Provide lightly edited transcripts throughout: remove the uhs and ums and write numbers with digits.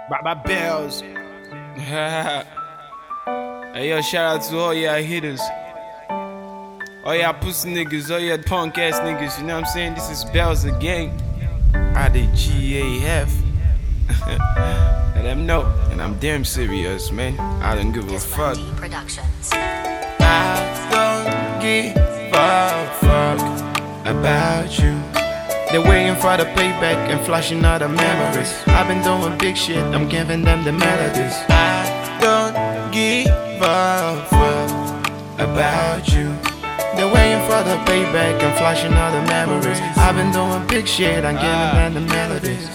by bells. Hey yo, shout out to all y'all hitters, all y'all pussy niggas, all y'all punk ass niggas. You know what I'm saying? This is Bells again. I the GAF. Let them know, and I'm damn serious, man. I don't give a fuck. I don't give a fuck about you. They're waiting for the payback and flashing all the memories. I've been doing big shit, I'm giving them the melodies. I don't give a fuck about you. They're waiting for the payback and flashing all the memories. I've been doing big shit, I'm giving them the melodies.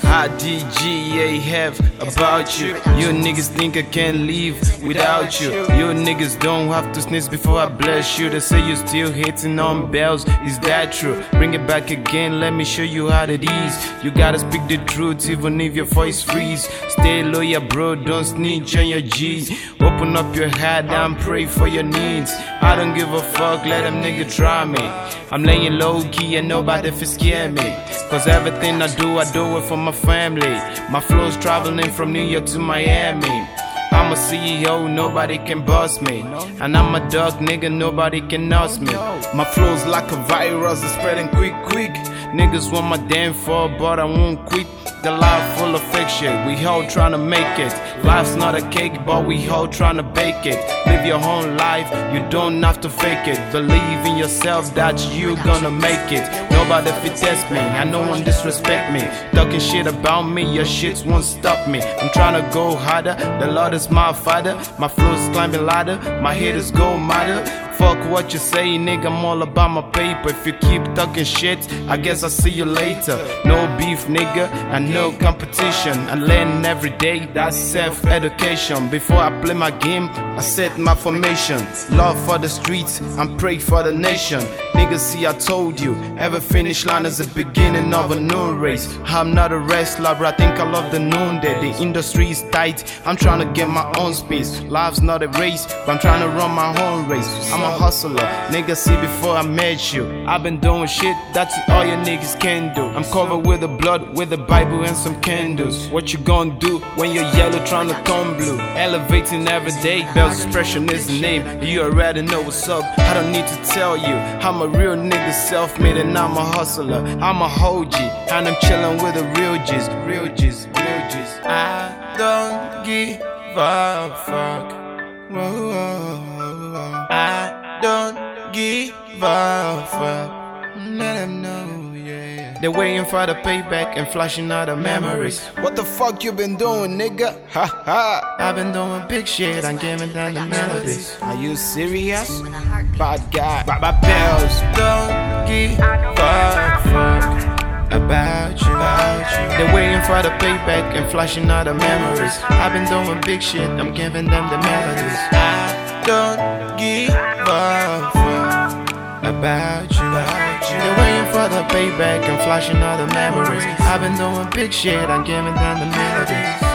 IDGA have about you. You niggas think I can't live without you. You niggas don't have to sneeze before I bless you. They say you still hating on bells, is that true? Bring it back again, let me show you how it is. You gotta speak the truth even if your voice freeze. Stay loyal bro, don't snitch on your G. Open up your heart and pray for your needs. I don't give a fuck, let them nigga try me. I'm laying low key and nobody fi scare me. Cause everything I do it for my family. My flow's traveling from New York to Miami. I'm a CEO, nobody can boss me. And I'm a dog nigga, nobody can nose me. My flow's like a virus, it's spreading quick. Niggas want my damn fall, but I won't quit. The life full of fake shit, we all tryna make it. Life's not a cake, but we all tryna bake it. Live your own life, you don't have to fake it. Believe in yourself that you gonna make it. Nobody fit test me, and no one disrespect me. Talking shit about me, your shits won't stop me. I'm tryna go harder, the Lord is my father. My flow's climbing ladder, my haters go madder. Fuck what you say, nigga, I'm all about my paper. If you keep talking shit, I guess I'll see you later. No beef, nigga, and no competition. I learn every day, that's self-education. Before I play my game, I set my formation. Love for the streets, and pray for the nation. Niggas, see, I told you, every finish line is the beginning of a new race. I'm not a wrestler, but I think I love the noonday. The industry is tight, I'm trying to get my own space. Life's not a race, but I'm trying to run my own race. I'm a hustler, niggas, see, before I met you, I've been doing shit that's all your niggas can do. I'm covered with the blood, with the Bible and some candles. What you gonna do when you're yellow trying to turn blue? Elevating every day, Bells Expression is the name. You already know what's up, I don't need to tell you. I'm a real nigga, self-made, and I'm a hustler. I'm a OG, and I'm chillin' with the real G's. I don't give a fuck. Whoa. I don't give a fuck. Let them know, yeah. They're waiting for the payback and flashing all the memories. What the fuck you been doing, nigga? Ha ha. I've been doing big shit, I'm giving down the melodies. Are you serious? Bad guy, by bells. Don't give a fuck about you. They're waiting for the payback and flashing all the memories. I've been doing big shit, I'm giving them the melodies. I don't give a fuck about you. They're waiting for the payback and flashing all the memories. I've been doing big shit, I'm giving them the melodies.